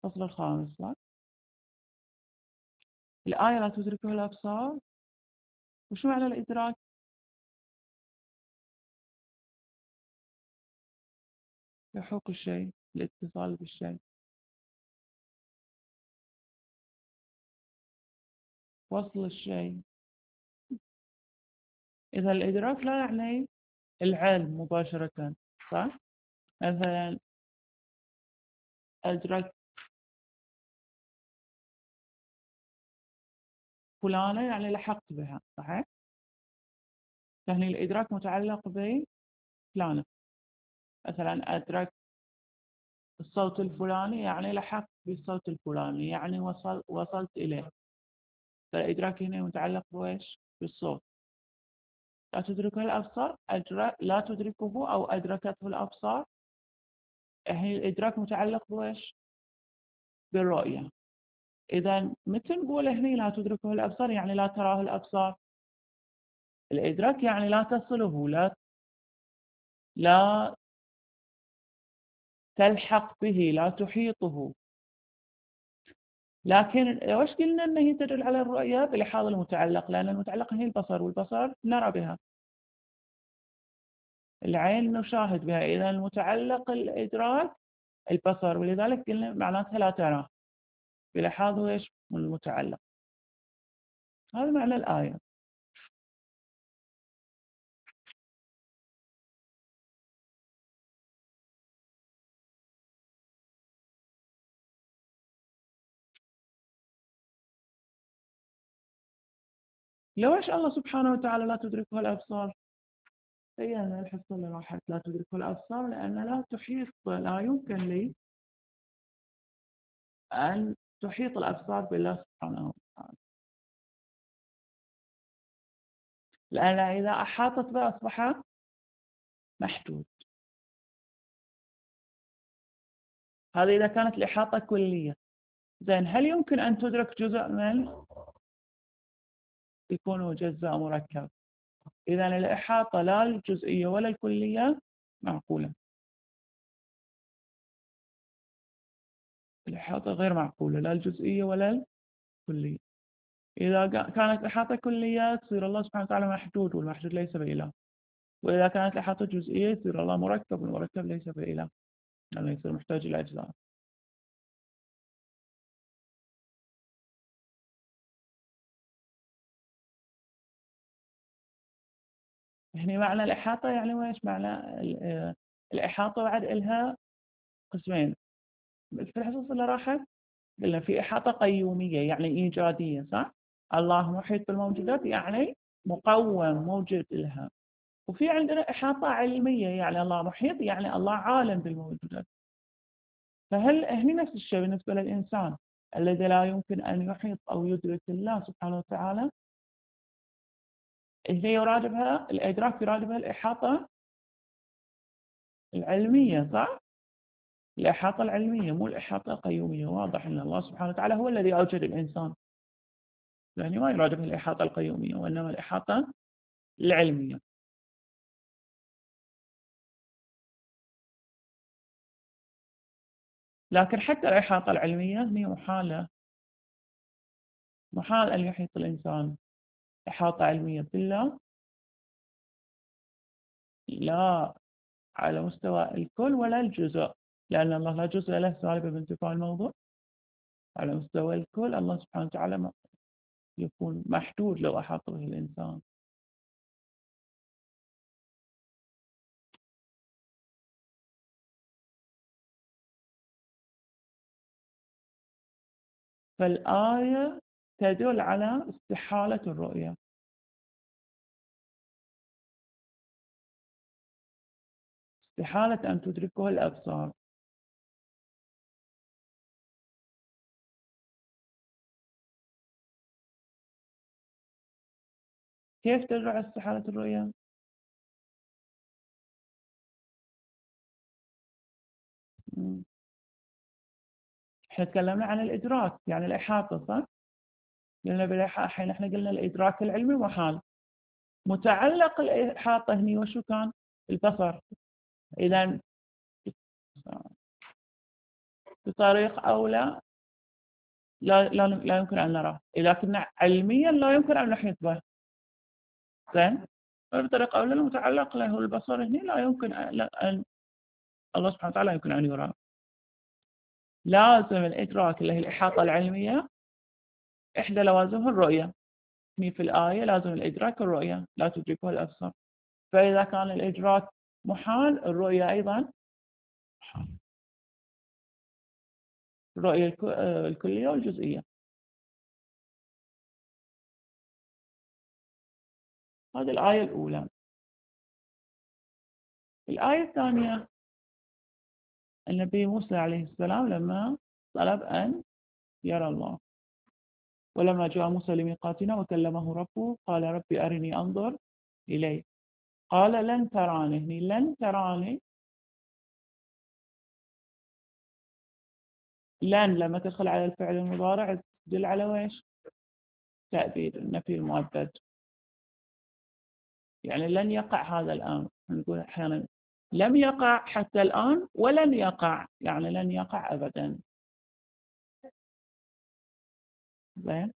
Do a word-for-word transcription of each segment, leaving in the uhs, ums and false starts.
الفصل الخامس صح؟ الآية لا تدركه الأبصار. وشو معنى الإدراك؟ لحوق الشيء، الاتصال بالشيء، وصل الشيء. إذا الإدراك لا يعني العلم مباشرة، صح؟ مثلا أدرك فلانة يعني لحقت بها، صحيح؟ يعني الإدراك متعلق بفلانة. مثلا أدرك الصوت الفلاني يعني لحقت بالصوت الفلاني، يعني وصل وصلت إليه. فالإدراك هنا متعلق بإيش؟ بالصوت. لا تدركه الأبصار، أدرك لا تدركه أو أدركته الأبصار. هي الإدراك متعلق بإيش؟ بالرؤية. إذا متى نقول هنا لا تدركه الأبصار يعني لا تراه الأبصار؟ الإدراك يعني لا تصله، لا لا تلحق به، لا تحيطه. لكن وش قلنا أنه هي تدل على الرؤية بلحاظ المتعلق، لأن المتعلق هي البصر، والبصر نرى بها، العين نشاهد بها. إذا المتعلق الإدراك البصر، ولذلك قلنا معناتها لا تراه بلحاظ إيش؟ المتعلق. هذا معنى الآية. لوش الله سبحانه وتعالى لا تدركه الأبصار؟ هي أنا الحصة اللي راحت لا تدركه الأبصار لأن لا تحيط، لا يمكن لي أن تحيط الأبصار بالله سبحانه وتعالى، لأن إذا أحاطت به أصبح محدود. هذا إذا كانت الإحاطة كلية. زين، هل يمكن أن تدرك جزء منه؟ يكون جزء مركب. إذا الإحاطة لا الجزئية ولا الكلية معقولة. الإحاطة غير معقولة، لا الجزئية ولا الكلية. إذا كانت إحاطة كلية تصير الله سبحانه وتعالى محدود، والمحدود ليس بإله. وإذا كانت الإحاطة جزئية يصير الله مركب، والمركب ليس بإله، لأنه يصير محتاج إلى أجزاء. هنا معنى الإحاطة يعني وإيش معنى الإحاطة؟ بعد إلها قسمين. في الحصص اللي راحت قلنا في إحاطة قيومية يعني إيجادية، صح؟ الله محيط بالموجودات يعني مقوم موجود لها. وفي عندنا إحاطة علمية يعني الله محيط يعني الله عالم بالموجودات. فهل هنا نفس الشيء بالنسبة للإنسان الذي لا يمكن أن يحيط أو يدرك الله سبحانه وتعالى؟ هي يراد بها الإدراك، يراد بها الإحاطة العلمية، صح؟ الإحاطة العلمية مو الإحاطة القيومية. واضح أن الله سبحانه وتعالى هو الذي أوجد الإنسان، يعني ما يراد به الإحاطة القيومية وإنما الإحاطة العلمية. لكن حتى الإحاطة العلمية هي محالة، محال أن يحيط الإنسان إحاطة علمية بالله، لا على مستوى الكل ولا الجزء، لأن الله لا جزء له سالبة بانتفاع الموضوع. على مستوى الكل الله سبحانه وتعالى يكون محدود لو أحاط به الإنسان. فالآية تدل على استحالة الرؤية، استحالة أن تدركه الأبصار. كيف تدل على استحالة الرؤية؟ مم. احنا تكلمنا عن الإدراك يعني الإحاطة، صح؟ قلنا بالإحاطة الحين احنا قلنا الإدراك العلمي محال. متعلق الإحاطة هني وشو كان؟ البصر. إذا بطريق أولى لا لا لا يمكن أن نراه، لكن علميا لا يمكن أن نحيط به. زين، بطريقة أولى المتعلق له البصر هنا لا يمكن أن الله سبحانه وتعالى يمكن أن يرى. لازم الإدراك اللي هي الإحاطة العلمية إحدى لوازمها الرؤية. هني في الآية لازم الإدراك الرؤية لا تدركه الأبصار، فإذا كان الإدراك محال الرؤية أيضا محال، الرؤية الكلية والجزئية. هذه الآية الأولى. الآية الثانية النبي موسى عليه السلام لما طلب أن يرى الله، ولما جاء موسى لميقاتنا وكلمه ربه قال ربي أرني أنظر إليه قال لن تراني. هني لن تراني، لن لما تدخل على الفعل المضارع تدل على ويش؟ تأبيد، النفي المؤبد. يعني لن يقع هذا الآن، نقول أحيانا لم يقع حتى الآن ولن يقع، يعني لن يقع أبدا. زين،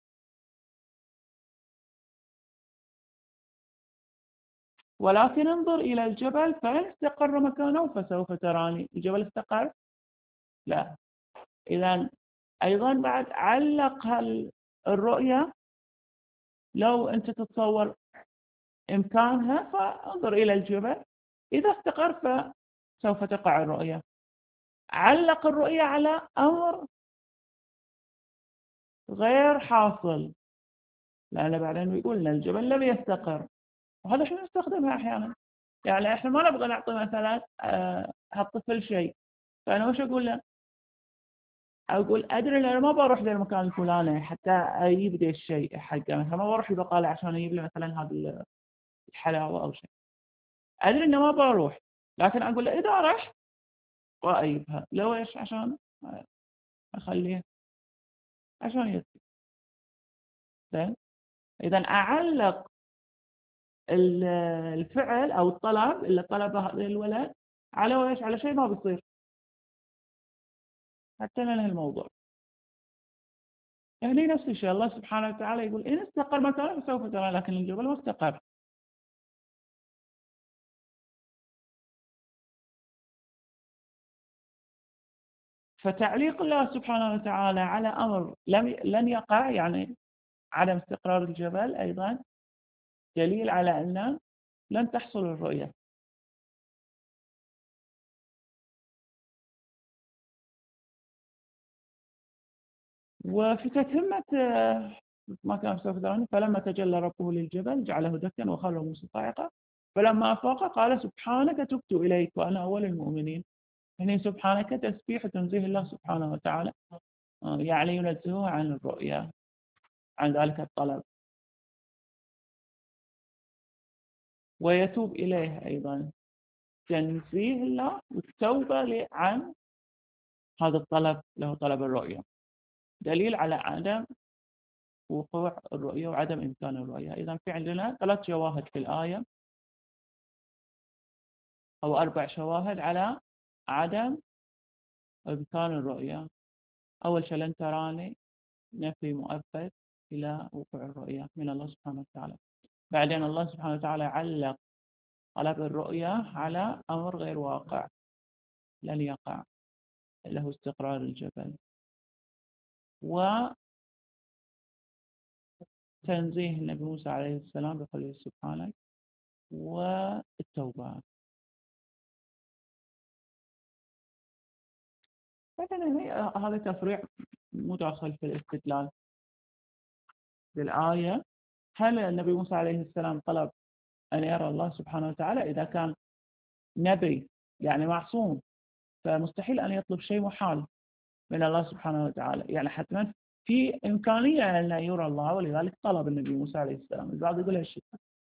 ولكن انظر إلى الجبل فإن استقر مكانه فسوف تراني. الجبل استقر؟ لا. إذا أيضا بعد علق الرؤية، لو أنت تتصور إمكانها فانظر إلى الجبل، إذا استقر فسوف تقع الرؤية. علق الرؤية على أمر غير حاصل، لأن بعدين بيقول لنا الجبل لم يستقر، وهذا احنا نستخدمها أحيانا. يعني احنا ما نبغى نعطي مثلا آه، هالطفل شيء، فأنا وش أقول له؟ أقول أدري إن أنا ما بروح للمكان الفلاني حتى أجيب ذي الشيء حقه، مثلا ما بروح البقالة عشان أجيب له مثلا هذا الحلاوة أو شيء، أدري إنه ما بروح، لكن أقول له إذا رحت وأجيبها. لو إيش؟ عشان أخليه عشان يصير. زين، إذا أعلق الفعل أو الطلب اللي طلبه هذا الولد على ويش؟ على شيء ما بيصير حتى ننهي الموضوع. يعني نفس الشيء الله سبحانه وتعالى يقول إن استقر مكانه فسوف ترى، لكن الجبل ما استقر. فتعليق الله سبحانه وتعالى على أمر لم لن يقع، يعني عدم استقرار الجبل، أيضا دليل على أن لن تحصل الرؤية. وفي تتمة ما كان سوف تراني فلما تجلى ربه للجبل جعله دكا وخر موسى صاعقا فلما أفاق قال سبحانك تبت إليك وأنا أول المؤمنين. يعني سبحانك تسبيح تنزيه الله سبحانه وتعالى، يعني ينزهه عن الرؤية، عن ذلك الطلب، ويتوب إليه أيضا، تنزيه الله والتوبة عن هذا الطلب له، طلب الرؤية، دليل على عدم وقوع الرؤية وعدم إمكان الرؤية. إذا في عندنا ثلاث شواهد في الآية أو أربع شواهد على عدم إمكان الرؤية. أول شيء لن تراني، نفي مؤبد إلى وقوع الرؤية من الله سبحانه وتعالى. بعدين الله سبحانه وتعالى علق طلب الرؤية على أمر غير واقع لن يقع، له استقرار الجبل، وتنزيه النبي موسى عليه السلام بقوله سبحانك، والتوبة. هذا تفريع مداخل في الاستدلال بالآية. هل النبي موسى عليه السلام طلب أن يرى الله سبحانه وتعالى؟ إذا كان نبي يعني معصوم فمستحيل أن يطلب شيء محال من الله سبحانه وتعالى، يعني حتما في إمكانية أن يرى الله، ولذلك طلب النبي موسى عليه السلام. البعض يقول هالشيء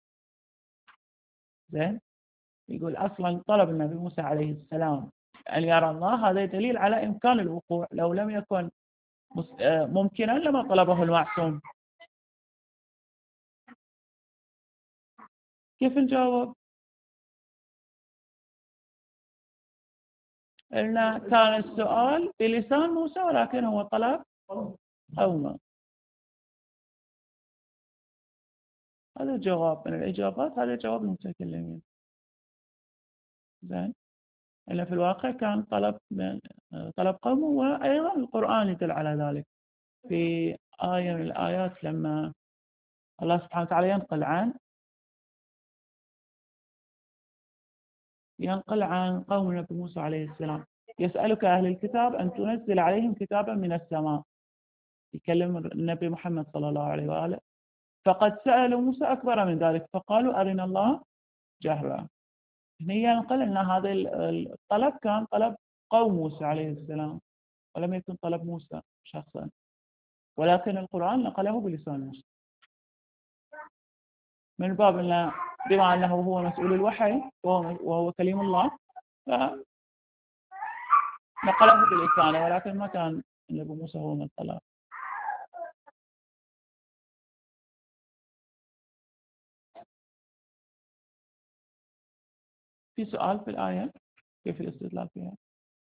زين، يقول أصلا طلب النبي موسى عليه السلام أن يرى الله، هذا دليل على إمكان الوقوع، لو لم يكن ممكنا لما طلبه المعصوم. كيف نجاوب؟ قلنا كان السؤال بلسان موسى ولكن هو طلب قومه. هذا جواب من الإجابات، هذا جواب المتكلمين. زين. إلا في الواقع كان طلب من طلب قومه، وأيضا القرآن يدل على ذلك. في آية من الآيات لما الله سبحانه وتعالى ينقل عن ينقل عن قوم النبي موسى عليه السلام: يسألك أهل الكتاب أن تنزل عليهم كتابا من السماء. يكلم النبي محمد صلى الله عليه وآله: فقد سألوا موسى أكبر من ذلك فقالوا أرنا الله جهرا. هي ينقل أن هذا الطلب كان طلب قوم موسى عليه السلام، ولم يكن طلب موسى شخصا، ولكن القرآن نقله بلسان موسى من باب أنه بما أنه هو مسؤول الوحي وهو كليم الله، فنقله بلسانه، ولكن ما كان النبي موسى هو من طلب. في سؤال في الآية كيف الاستدلال فيها؟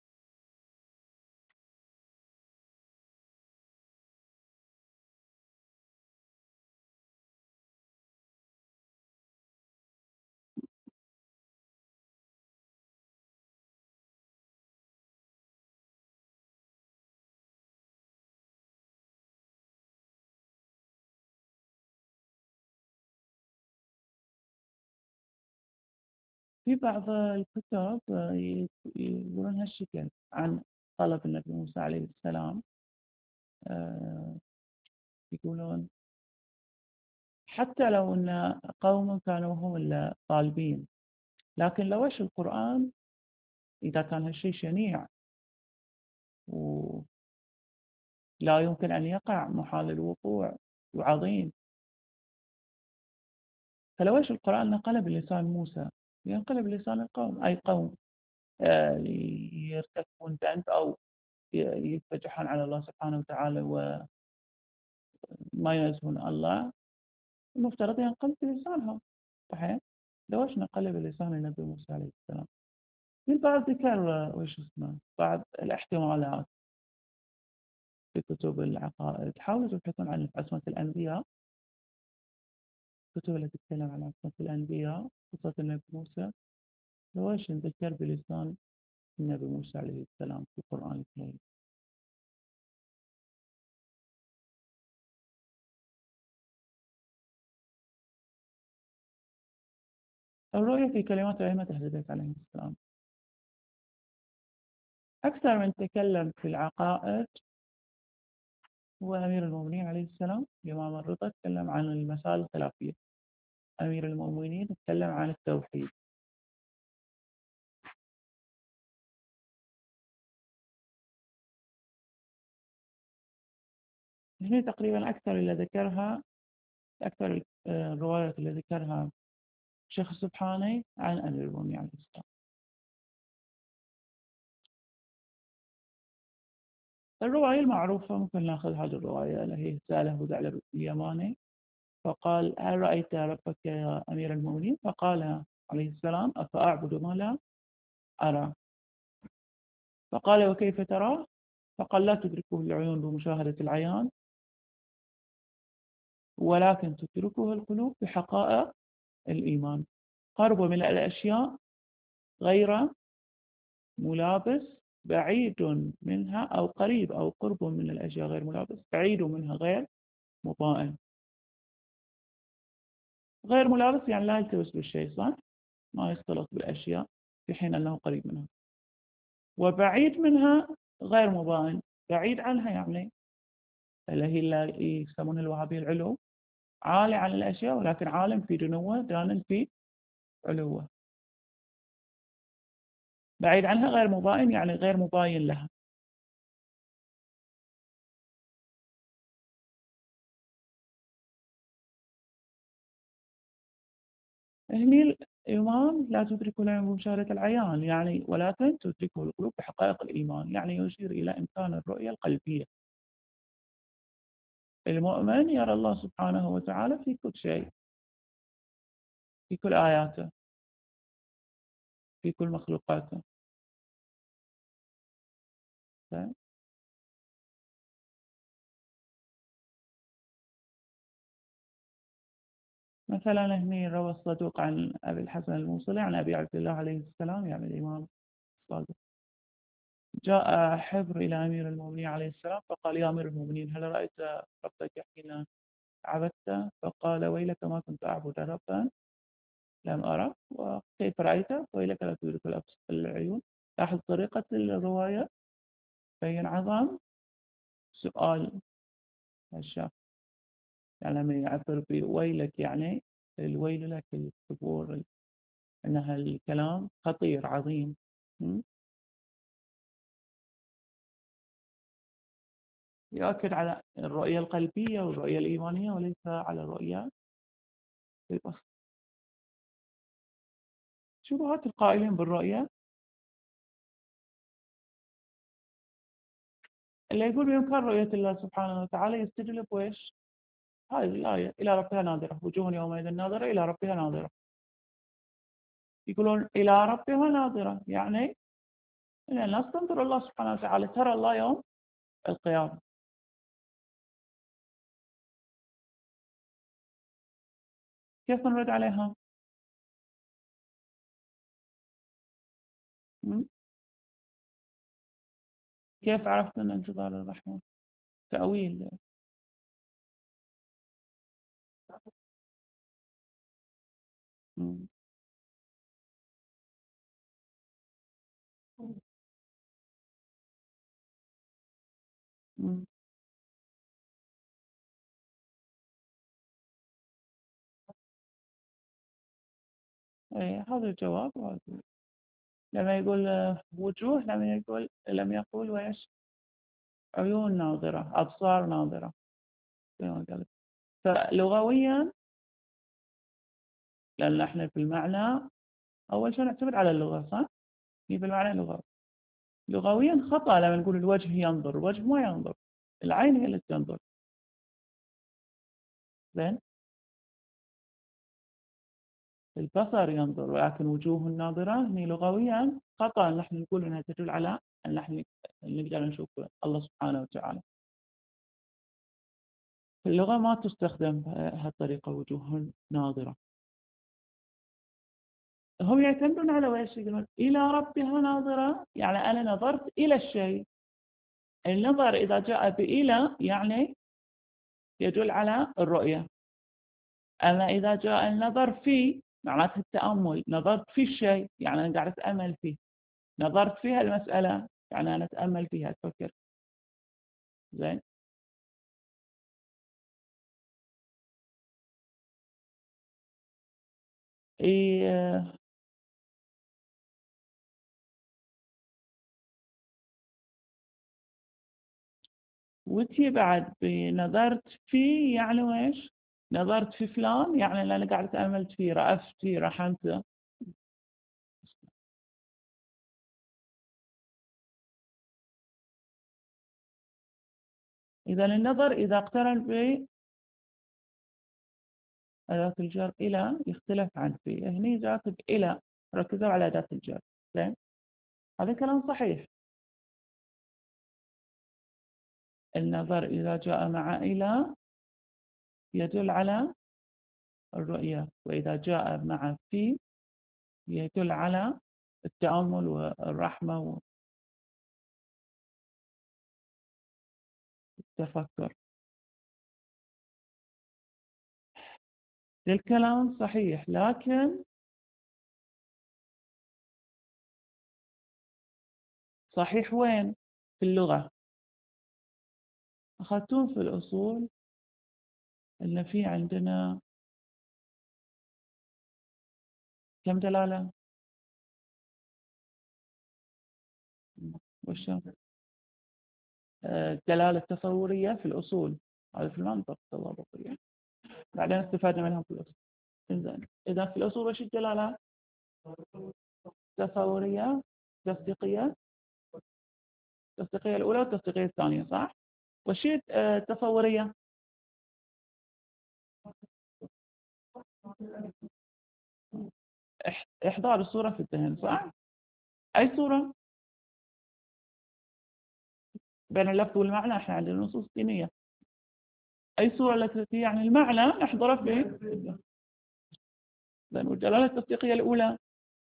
في بعض الكتاب يقولون هالشكل عن طلب النبي موسى عليه السلام. آه، يقولون حتى لو أن قوم كانوا هم الطالبين، لكن لو إيش القرآن إذا كان هالشيء شنيع ولا يمكن أن يقع، محال الوقوع وعظيم، فلو إيش القرآن نقل بلسان موسى ينقل بلسان القوم، أي قوم آه، يرتكبون ذنب أو يتبجحون على الله سبحانه وتعالى وما ينزهون الله، المفترض ينقل بلسانهم. صحيح؟ لو إيش نقل بلسان النبي موسى عليه السلام. في بعض ذكر وش اسمه بعض الاحتمالات في كتب العقائد. حاولوا تبحثون عن عصمة الأنبياء، الكتب التي تتكلم عن عصمة الأنبياء، قصة النبي موسى، لو إيش نذكر بلسان النبي موسى عليه السلام في القرآن الكريم. الرؤية في كلمات أئمة أهل البيت عليهم السلام. أكثر من تكلم في العقائد هو أمير المؤمنين عليه السلام الإمام الرضا، تكلم عن المسائل الخلافية. أمير المؤمنين تكلم عن التوحيد. هنا تقريبا أكثر اللي ذكرها، أكثر الروايات اللي ذكرها الشيخ السبحاني عن أمير المؤمنين عليه السلام. الرواية المعروفة ممكن ناخذ هذه الرواية اللي هي سأله أبو ثعلبة اليماني فقال: هل رأيت ربك يا أمير المؤمنين؟ فقال عليه السلام: أفأعبد ما لا أرى. فقال: وكيف تراه؟ فقال: لا تدركه العيون بمشاهدة العيان، ولكن تدركه القلوب بحقائق الإيمان. قرب من الأشياء غير ملابس، بعيد منها، أو قريب أو قرب من الأشياء غير ملابس، بعيد منها غير مطائن. غير ملابس يعني لا يلتبس بالشيء، صح؟ ما يختلط بالأشياء في حين أنه قريب منها. وبعيد منها غير مباين، بعيد عنها يعني اللي هي اللي يسمونها الوهابية العلو، عالي عن الأشياء ولكن عالم في دنوه، دان في علوه. بعيد عنها غير مباين يعني غير مباين لها. هني الإيمان لا تدرك العين بمشاهدة العيان يعني، ولكن تدركه القلوب بحقائق الإيمان، يعني يشير إلى إمكان الرؤية القلبية. المؤمن يرى الله سبحانه وتعالى في كل شيء، في كل آياته، في كل مخلوقاته. زين. مثلا هني روى الصدوق عن أبي الحسن الموصلي عن أبي عبد الله عليه السلام يعني الإمام الصادق: جاء حبر إلى أمير المؤمنين عليه السلام فقال: يا أمير المؤمنين، هل رأيت ربك حين عبدته؟ فقال: ويلك، ما كنت أعبد ربا لم أره. وكيف رأيته؟ ويلك لا تدرك العيون. لاحظ طريقة الرواية، بين عظم سؤال الشاف، يعني لما يعبر بويلك يعني الويل لك، الثبور، أنها الكلام خطير عظيم. يؤكد على الرؤية القلبية والرؤية الإيمانية وليس على الرؤية البصر. شبهات القائلين بالرؤية اللي يقول بإمكان رؤية الله سبحانه وتعالى يستدل بويش هذه الآية: إلى ربها ناظرة، وجوه يومئذ ناظرة إلى ربها ناظرة. يقولون إلى ربها ناظرة يعني إن الناس تنظر الله سبحانه وتعالى، ترى الله يوم القيامة. كيف نرد عليها؟ كيف عرفت أن انتظار الرحمة تأويل؟ مم. مم. إيه هذا الجواب. لما يقول وجوه لم يقول لم يقول ويش عيون ناظرة، أبصار ناظرة. فلغويا، لأن احنا في المعنى أول شيء نعتمد على اللغة، صح؟ هي بالمعنى اللغوي. لغويا خطأ لما نقول الوجه ينظر، الوجه ما ينظر، العين هي اللي تنظر. زين، البصر ينظر، ولكن وجوه الناظرة هي لغويا خطأ نحن نقول أنها تدل على أن نحن نقدر نشوف الله سبحانه وتعالى. في اللغة ما تستخدم هالطريقة وجوه ناظرة. هم يعتمدون على ويش، يقولون إلى ربها ناظرة يعني أنا نظرت إلى الشيء. النظر إذا جاء بإلى يعني يدل على الرؤية، أما إذا جاء النظر في معناته التأمل، نظرت في الشيء يعني أنا قاعد أتأمل فيه، نظرت فيها المسألة يعني أنا أتأمل فيها، أتفكر. زين. إيه وتي بعد بنظرت فيه يعني ويش؟ نظرت في فلان يعني أنا قاعد تأملت فيه، رأفت فيه، رحمته. إذا النظر إذا اقترن بأداة الجر إلى يختلف عن في، هني جاءت بإلى، ركزوا على أداة الجر. زين، هذا كلام صحيح. النظر إذا جاء مع إلى يدل على الرؤية، وإذا جاء مع في يدل على التأمل والرحمة والتفكر. الكلام صحيح، لكن صحيح وين؟ في اللغة. أخذتون في الأصول أن في عندنا كم دلالة؟ وش الدلالة التصورية في الأصول، هذا في المنطق التطابقية، بعدين استفادنا منها في الأصول. إذن إذا في الأصول وش الدلالة؟ تصورية، تصديقية، التصديقية الأولى والتصديقية الثانية، صح؟ وش هي التصورية؟ إحضار الصورة في الذهن، صح؟ أي صورة؟ بين اللفظ والمعنى احنا عندنا نصوص دينية. أي صورة التي يعني المعنى نحضره في لأن الدلالة التصديقية الأولى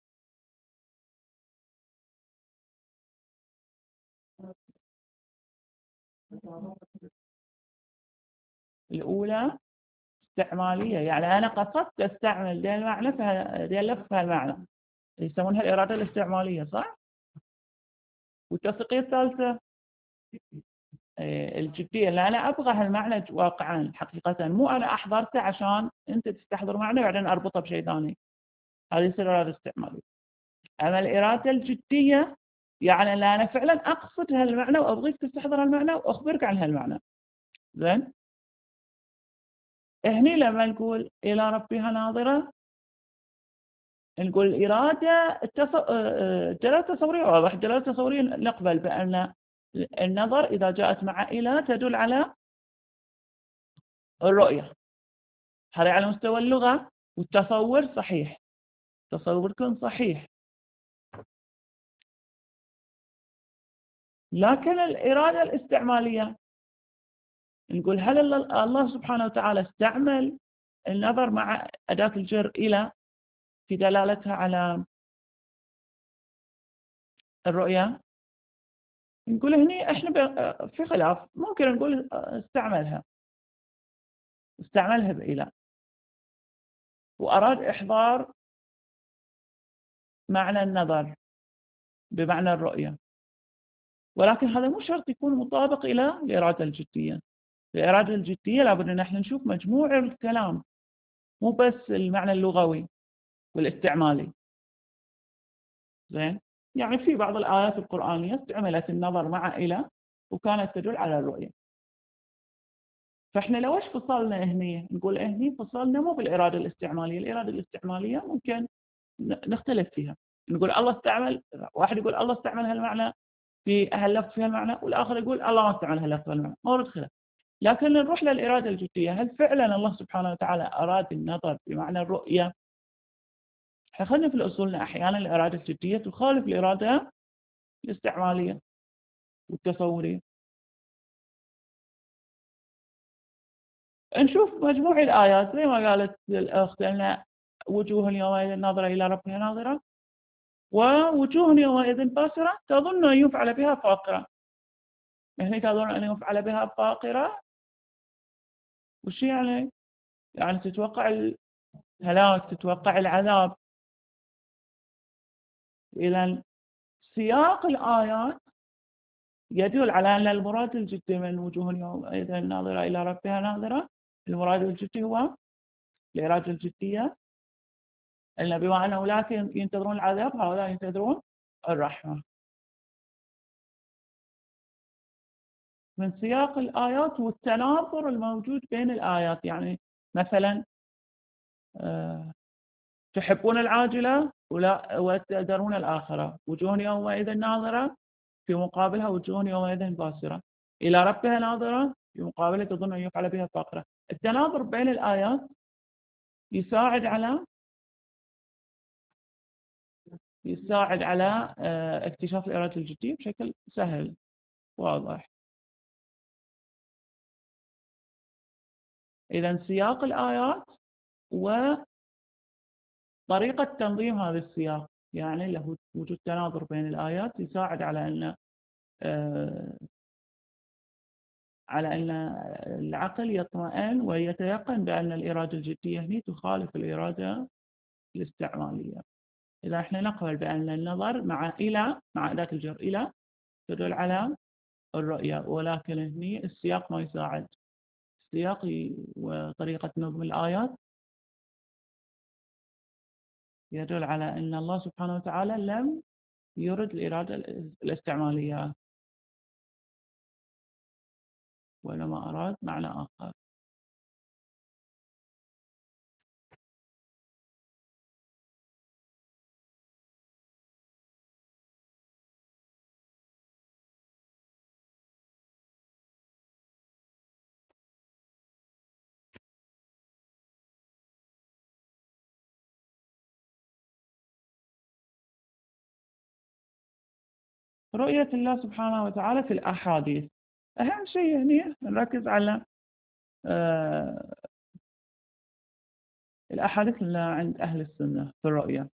الأولى استعمالية، يعني أنا قصدت أستعمل ذا المعنى في ذا اللفظ في هالمعنى، يسمونها الإرادة الاستعمالية، صح؟ والتصديقية الثالثة الجدية، اللي أنا أبغى هالمعنى واقعا حقيقة، مو أنا أحضرته عشان أنت تستحضر معنى وبعدين أربطه بشيء ثاني، هذه يصير إرادة استعمالية. أما الإرادة الجدية يعني اللي أنا فعلا أقصد هالمعنى وأبغيك تستحضر هالمعنى وأخبرك عن هالمعنى. زين، هني لما نقول إلى ربها ناظرة نقول الإرادة التص... الدلالة التصورية واضح، الدلالة التصورية نقبل بأن النظر إذا جاءت مع إلى تدل على الرؤية، هذا على مستوى اللغة، والتصور صحيح، تصوركم صحيح. لكن الإرادة الاستعمالية نقول هل الله سبحانه وتعالى استعمل النظر مع أداة الجر إلى في دلالتها على الرؤية؟ نقول هني احنا في خلاف، ممكن نقول استعملها استعملها بإلى وأراد إحضار معنى النظر بمعنى الرؤية، ولكن هذا مو شرط يكون مطابق إلى الإرادة الجدية. الإرادة الجدية لابد أن احنا نشوف مجموع الكلام، مو بس المعنى اللغوي والاستعمالي. زين، يعني في بعض الآيات القرآنية استعملت النظر مع إلى وكانت تدل على الرؤية. فإحنا لو إيش فصلنا هني، نقول هني فصلنا مو بالإرادة الاستعمالية، الإرادة الاستعمالية ممكن نختلف فيها، نقول الله استعمل، واحد يقول الله استعمل هالمعنى في هاللفظ في هالمعنى، والآخر يقول الله ما استعمل هاللفظ في هالمعنى، ما ورد خلاف. لكن نروح للإرادة الجدية، هل فعلا الله سبحانه وتعالى أراد النظر بمعنى الرؤية؟ خلينا في الأصول أحيانا الإرادة الجدية تخالف الإرادة الاستعمالية والتصورية. نشوف مجموع الآيات زي ما قالت الأخت لنا وجوه يومئذ ناظرة إلى ربها ناظرة، ووجوه يومئذ باسرة تظن أن يفعل بها فاقرة. هنا تظن أن يفعل بها فاقرة وش يعني؟ يعني تتوقع الهلاك، تتوقع العذاب. إذا سياق الآيات يدل على أن المراد الجدي من وجوه يومئذ ناظرة إلى ربها ناظرة، المراد الجدي هو الإرادة الجدية، إلا بما أنه لا ينتظرون العذاب هؤلاء ينتظرون الرحمة. من سياق الآيات والتناظر الموجود بين الآيات، يعني مثلا أه تحبون العاجلة ولا وتذرون الآخرة، وجوه يومئذ ناظرة في مقابلها وجوه يومئذ باسرة، إلى ربها ناظرة في مقابلها تظن أن يفعل بها فاقرة. التناظر بين الآيات يساعد على يساعد على اكتشاف الإرادة الجدية بشكل سهل واضح. إذا سياق الآيات وطريقة تنظيم هذا السياق، يعني له وجود تناظر بين الآيات يساعد على أن على أن العقل يطمئن ويتيقن بأن الإرادة الجدية هنا تخالف الإرادة الاستعمالية. إذا إحنا نقبل بأن النظر مع إلى مع أداة الجر إلى تدل على الرؤية، ولكن هنا السياق ما يساعد، السياق وطريقة نظم الآيات يدل على أن الله سبحانه وتعالى لم يرد الإرادة الاستعمالية، وإنما أراد معنى آخر. رؤية الله سبحانه وتعالى في الأحاديث أهم شيء هنا نركز على آه الأحاديث اللي عند أهل السنة في الرؤية.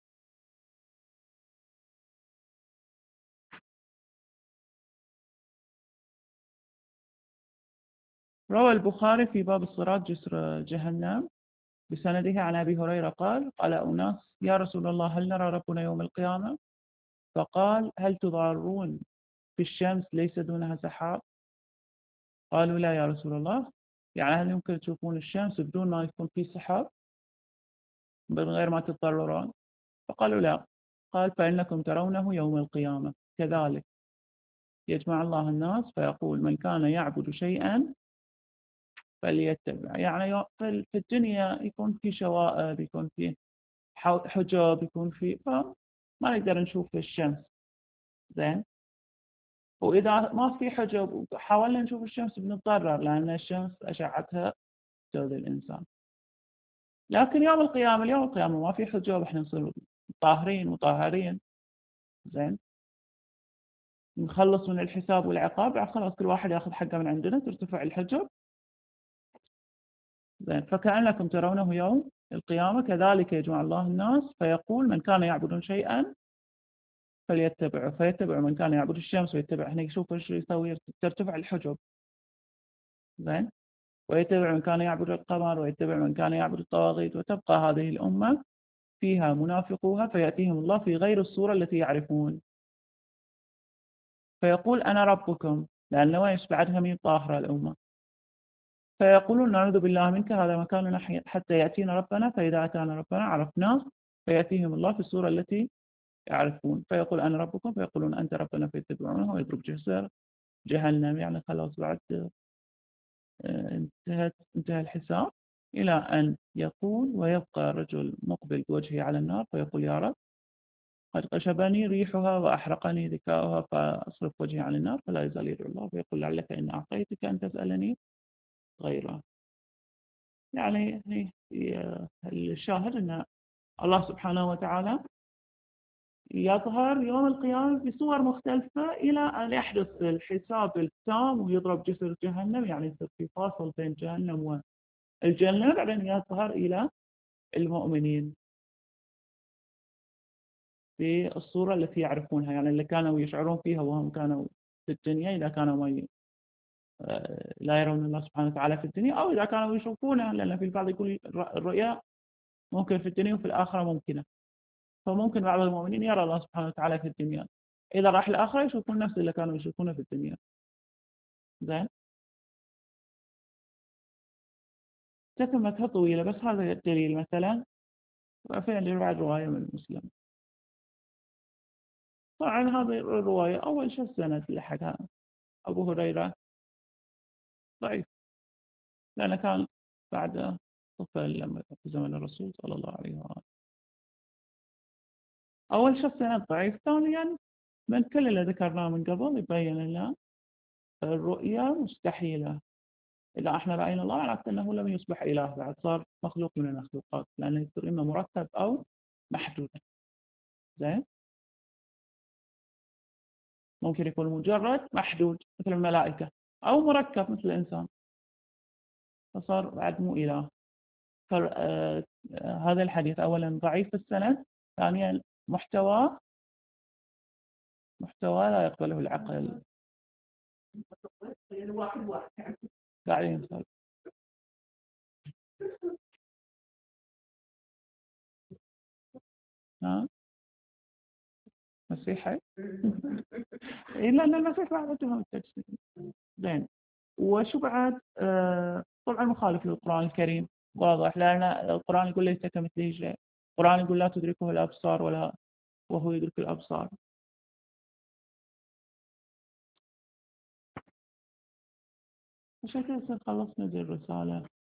روى البخاري في باب الصراط جسر جهنم بسنده عن أبي هريرة قال قال أناس يا رسول الله هل نرى ربنا يوم القيامة؟ فقال هل تضارون في الشمس ليس دونها سحاب؟ قالوا لا يا رسول الله، يعني هل يمكن تشوفون الشمس بدون ما يكون في سحاب من غير ما تضطررون؟ فقالوا لا. قال فإنكم ترونه يوم القيامة كذلك يجمع الله الناس فيقول من كان يعبد شيئا فليتبع. يعني في الدنيا يكون في شوائب، يكون في حجاب، يكون في فما نقدر نشوف الشمس زين. وإذا ما في حجب وحاولنا نشوف الشمس بنتضرر لأن الشمس أشعتها تؤذي الإنسان. لكن يوم القيامة اليوم القيامة ما في حجاب، احنا نصير طاهرين مطهرين زين، نخلص من الحساب والعقاب، يعني خلاص كل واحد ياخذ حقه من عندنا، ترتفع الحجب زين. فكأنكم ترونه يوم القيامة كذلك يجمع الله الناس فيقول من كان يعبد شيئا فليتبعه فيتبع من كان يعبد الشمس ويتبع. هنا يشوف ايش يسوي، ترتفع الحجب زين، ويتبع من كان يعبد القمر ويتبع من كان يعبد الطواغيت، وتبقى هذه الأمة فيها منافقوها فيأتيهم الله في غير الصورة التي يعرفون فيقول أنا ربكم، لأنه إيش بعدها من طاهرة الأمة، فيقولون نعوذ بالله منك هذا مكاننا حتى يأتينا ربنا، فإذا أتانا ربنا عرفناه فيأتيهم الله في الصورة التي يعرفون فيقول أنا ربكم فيقولون أنت ربنا فيتبعونه ويضرب جسر جهنم. يعني خلاص بعد انتهت انتهى الحساب إلى أن يقول ويبقى رجل مقبل بوجهه على النار فيقول يا رب قد قشبني ريحها وأحرقني ذكاؤها فأصرف وجهي عن النار، فلا يزال يدعو الله فيقول لعلك إن أعطيتك أن تسألني غيره. يعني الشاهد أن الله سبحانه وتعالى يظهر يوم القيامة بصور مختلفة إلى أن يحدث الحساب التام ويضرب جسر جهنم، يعني يصير في فاصل بين جهنم والجنة، بعدين يظهر إلى المؤمنين بالصورة التي يعرفونها، يعني اللي كانوا يشعرون فيها وهم كانوا في الدنيا إذا كانوا ما لا يرون الله سبحانه وتعالى في الدنيا، أو إذا كانوا يشوفونه، لأن في البعض يقول الرؤيا ممكن في الدنيا وفي الآخرة ممكنة، فممكن بعض المؤمنين يرى الله سبحانه وتعالى في الدنيا، إذا راح الآخرة يشوفون نفس اللي كانوا يشوفونه في الدنيا زين. تتمتها طويلة بس هذا الدليل مثلا، وفي بعد رواية من مسلم. طبعا هذه الرواية أول شيء السند اللي حكاها أبو هريرة ضعيف، لأنه كان بعد طفل لما في زمن الرسول صلى الله عليه وآله. أول شيء السند ضعيف. ثانيا من كل اللي ذكرناه من قبل يبين لنا الرؤيا مستحيلة. إذا احنا رأينا الله معناته أنه لم يصبح إله بعد، صار مخلوق من المخلوقات، لأنه يصير إما مرتب أو محدود زين. ممكن يكون مجرد محدود مثل الملائكة، أو مركب مثل الإنسان، فصار بعد مو إله. فهذا الحديث أولا ضعيف السند، ثانيا محتوى محتوى لا يقبله العقل. قاعدين نسولف ها مسيحي إلا أن المسيح بعد اتهم التجسيد زين. وشو بعد آه طبعا مخالف للقرآن الكريم واضح، لأن القرآن يقول ليس كمثله شيء، القرآن يقول لا تدركه الأبصار ولا وهو يدرك الأبصار. عشان كذا خلصنا ذي الرسالة.